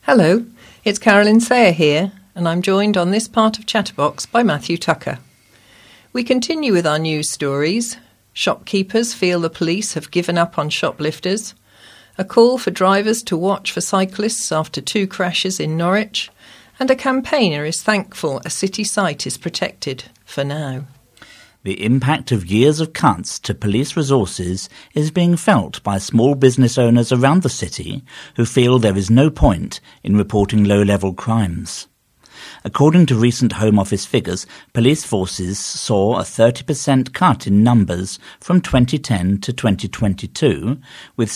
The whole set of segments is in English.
Hello, it's Carolyn Sayer here, and I'm joined on this part of Chatterbox by Matthew Tucker. We continue with our news stories. Shopkeepers feel the police have given up on shoplifters. A call for drivers to watch for cyclists after 2 crashes in Norwich. And a campaigner is thankful a city site is protected, for now. The impact of years of cuts to police resources is being felt by small business owners around the city who feel there is no point in reporting low-level crimes. According to recent Home Office figures, police forces saw a 30% cut in numbers from 2010 to 2022, with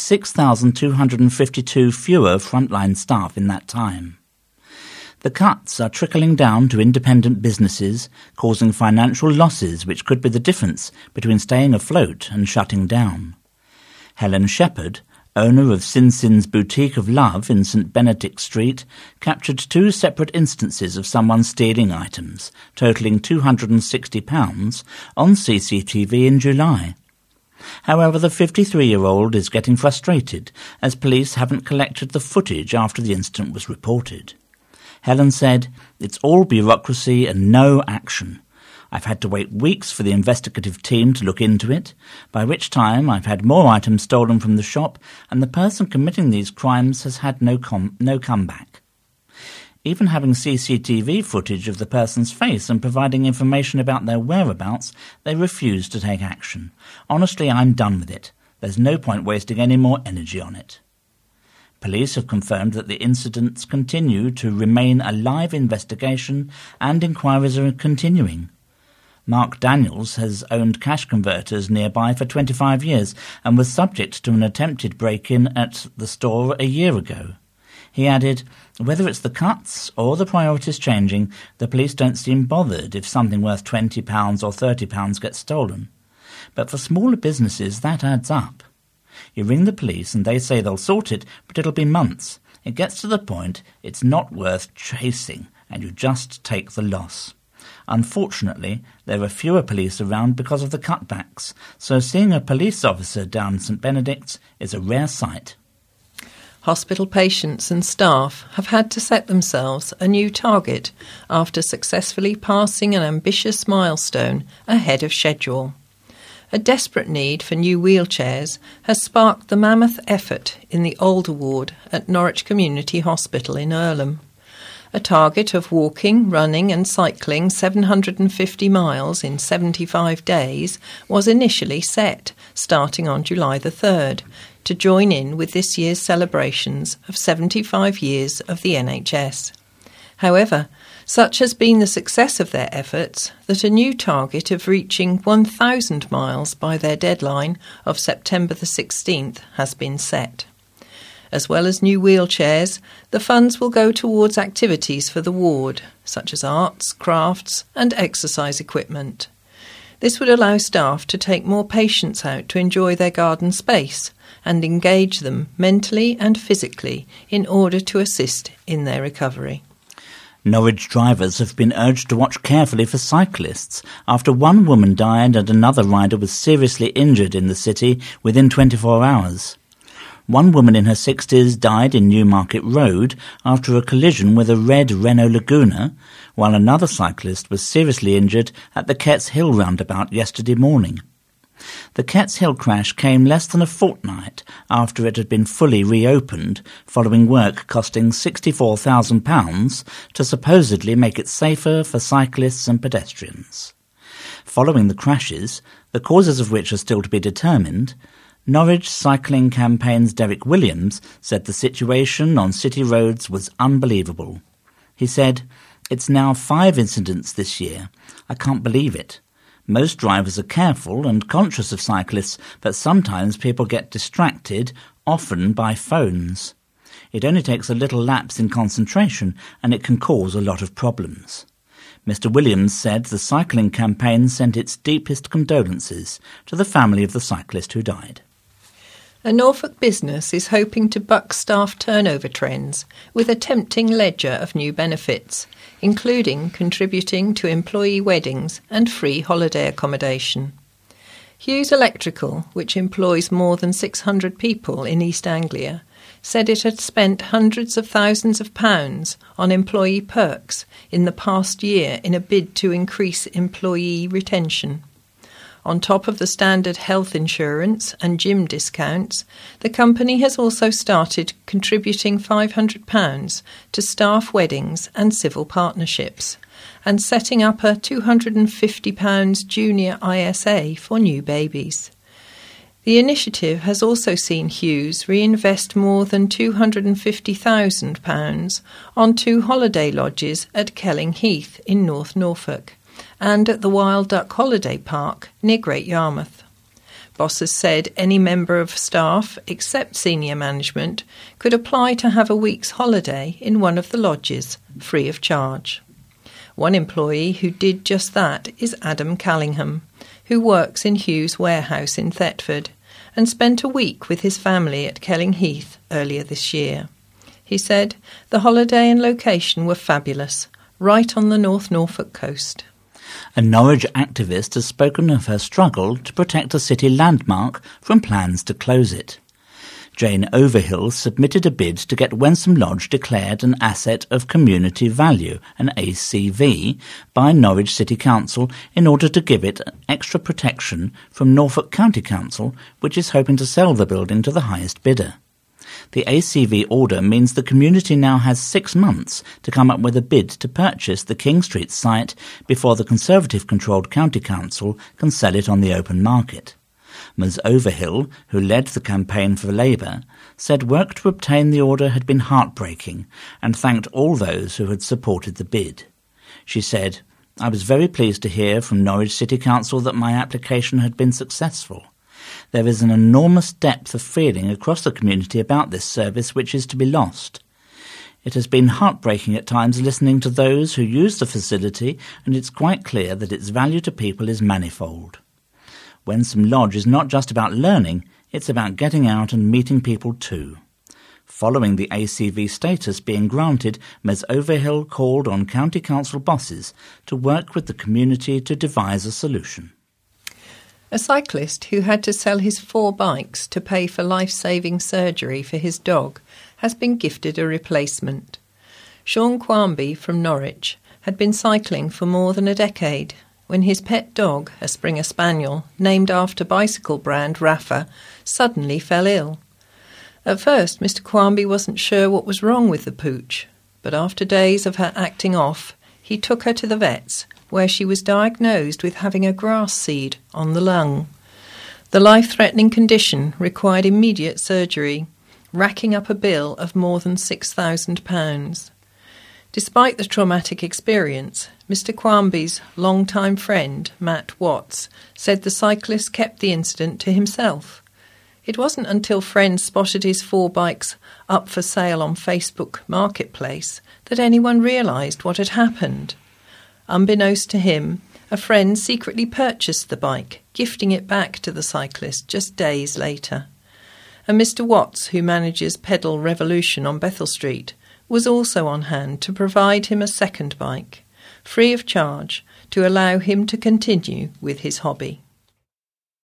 6,252 fewer frontline staff in that time. The cuts are trickling down to independent businesses, causing financial losses which could be the difference between staying afloat and shutting down. Helen Shepherd, owner of Sin's Boutique of Love in St Benedict Street, captured 2 separate instances of someone stealing items, totalling £260, on CCTV in July. However, the 53-year-old is getting frustrated as police haven't collected the footage after the incident was reported. Helen said, "It's all bureaucracy and no action. I've had to wait weeks for the investigative team to look into it, by which time I've had more items stolen from the shop and the person committing these crimes has had no comeback." Even having CCTV footage of the person's face and providing information about their whereabouts, they refuse to take action. "Honestly, I'm done with it. There's no point wasting any more energy on it." Police have confirmed that the incidents continue to remain a live investigation and inquiries are continuing. Mark Daniels has owned cash converters nearby for 25 years and was subject to an attempted break-in at the store a year ago. He added, "Whether it's the cuts or the priorities changing, the police don't seem bothered if something worth £20 or £30 gets stolen. But for smaller businesses, that adds up. You ring the police and they say they'll sort it, but it'll be months. It gets to the point it's not worth chasing and you just take the loss. Unfortunately, there are fewer police around because of the cutbacks, so seeing a police officer down St Benedict's is a rare sight." Hospital patients and staff have had to set themselves a new target after successfully passing an ambitious milestone ahead of schedule. A desperate need for new wheelchairs has sparked the mammoth effort in the Older Ward at Norwich Community Hospital in Earlham. A target of walking, running and cycling 750 miles in 75 days was initially set, starting on July the 3rd, to join in with this year's celebrations of 75 years of the NHS. However, such has been the success of their efforts that a new target of reaching 1,000 miles by their deadline of September the 16th has been set. As well as new wheelchairs, the funds will go towards activities for the ward, such as arts, crafts and exercise equipment. This would allow staff to take more patients out to enjoy their garden space and engage them mentally and physically in order to assist in their recovery. Norwich drivers have been urged to watch carefully for cyclists after one woman died and another rider was seriously injured in the city within 24 hours. One woman in her 60s died in Newmarket Road after a collision with a red Renault Laguna, while another cyclist was seriously injured at the Ketts Hill roundabout yesterday morning. The Ketts Hill crash came less than a fortnight after it had been fully reopened, following work costing £64,000 to supposedly make it safer for cyclists and pedestrians. Following the crashes, the causes of which are still to be determined, Norwich Cycling Campaign's Derek Williams said the situation on city roads was unbelievable. He said, "It's now 5 incidents this year. I can't believe it. Most drivers are careful and conscious of cyclists, but sometimes people get distracted, often by phones. It only takes a little lapse in concentration and it can cause a lot of problems." Mr Williams said the cycling campaign sent its deepest condolences to the family of the cyclist who died. A Norfolk business is hoping to buck staff turnover trends with a tempting ledger of new benefits, including contributing to employee weddings and free holiday accommodation. Hughes Electrical, which employs more than 600 people in East Anglia, said it had spent hundreds of thousands of pounds on employee perks in the past year in a bid to increase employee retention. On top of the standard health insurance and gym discounts, the company has also started contributing £500 to staff weddings and civil partnerships, and setting up a £250 junior ISA for new babies. The initiative has also seen Hughes reinvest more than £250,000 on 2 holiday lodges at Kelling Heath in North Norfolk and at the Wild Duck Holiday Park near Great Yarmouth. Bosses said any member of staff, except senior management, could apply to have a week's holiday in one of the lodges, free of charge. One employee who did just that is Adam Callingham, who works in Hughes' warehouse in Thetford, and spent a week with his family at Kelling Heath earlier this year. He said the holiday and location were fabulous, right on the North Norfolk coast. A Norwich activist has spoken of her struggle to protect a city landmark from plans to close it. Jane Overhill submitted a bid to get Wensum Lodge declared an Asset of Community Value, an ACV, by Norwich City Council in order to give it extra protection from Norfolk County Council, which is hoping to sell the building to the highest bidder. The ACV order means the community now has 6 months to come up with a bid to purchase the King Street site before the Conservative-controlled County Council can sell it on the open market. Ms Overhill, who led the campaign for Labour, said work to obtain the order had been heartbreaking and thanked all those who had supported the bid. She said, "I was very pleased to hear from Norwich City Council that my application had been successful. There is an enormous depth of feeling across the community about this service which is to be lost. It has been heartbreaking at times listening to those who use the facility, and it's quite clear that its value to people is manifold. Wensum Lodge is not just about learning, it's about getting out and meeting people too." Following the ACV status being granted, Ms Overhill called on county council bosses to work with the community to devise a solution. A cyclist who had to sell his 4 bikes to pay for life-saving surgery for his dog has been gifted a replacement. Sean Quarmby from Norwich had been cycling for more than a decade when his pet dog, a Springer Spaniel, named after bicycle brand Rafa, suddenly fell ill. At first, Mr Quarmby wasn't sure what was wrong with the pooch, but after days of her acting off, he took her to the vets, where she was diagnosed with having a grass seed on the lung. The life-threatening condition required immediate surgery, racking up a bill of more than £6,000. Despite the traumatic experience, Mr Quarmby's long-time friend, Matt Watts, said the cyclist kept the incident to himself. It wasn't until friends spotted his 4 bikes up for sale on Facebook Marketplace that anyone realised what had happened. Unbeknownst to him, a friend secretly purchased the bike, gifting it back to the cyclist just days later. And Mr Watts, who manages Pedal Revolution on Bethel Street, was also on hand to provide him a second bike, free of charge, to allow him to continue with his hobby.